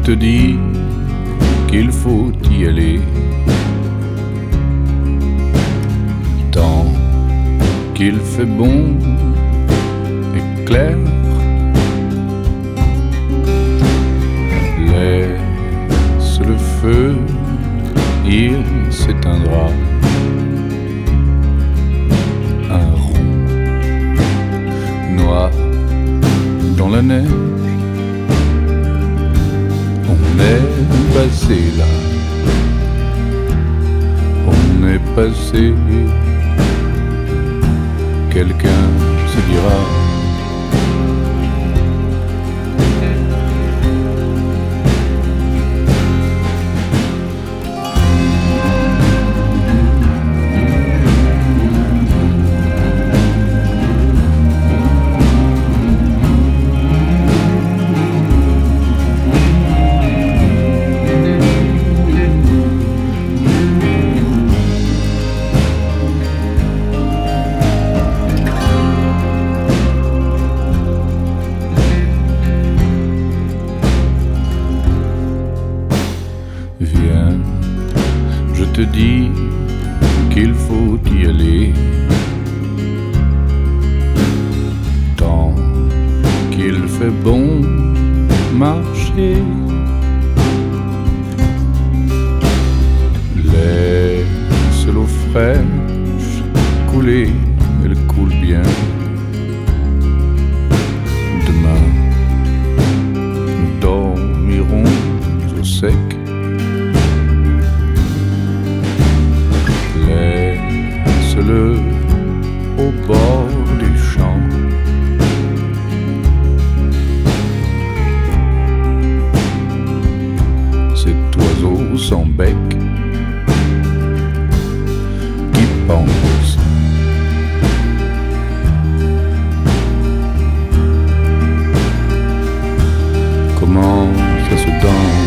te dis qu'il faut y aller tant qu'il fait bon et clair. Laisse le feu, il s'éteindra. Un rond noir dans la neige. On est passé là, on est passé. Quelqu'un se dira. Viens, je te dis qu'il faut y aller tant qu'il fait bon marcher. Laisse l'eau fraîche couler, elle coule bien. Demain, nous dormirons au sec. Laisse-le au bord du champ. Cet oiseau sans bec qui pense. Comment ça se danse?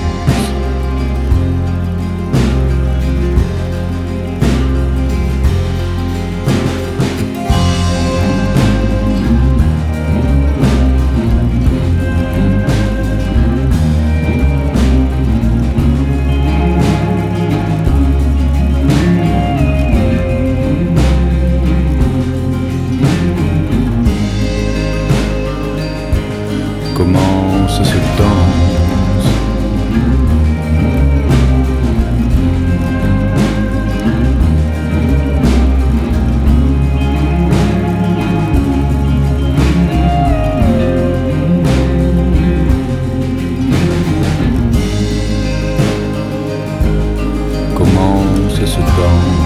Comment ça se danse? Comment ça se danse?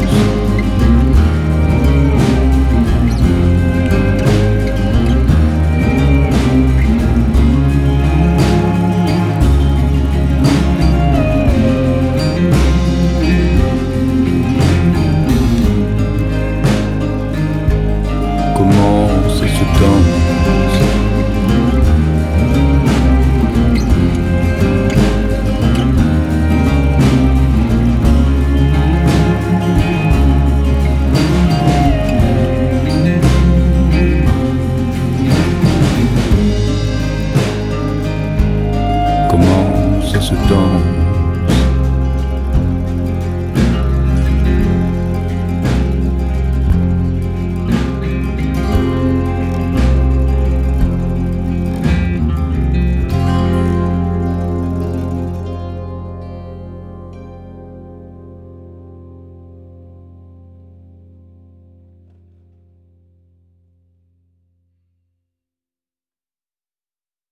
Comment ça se danse? Comment ça se danse?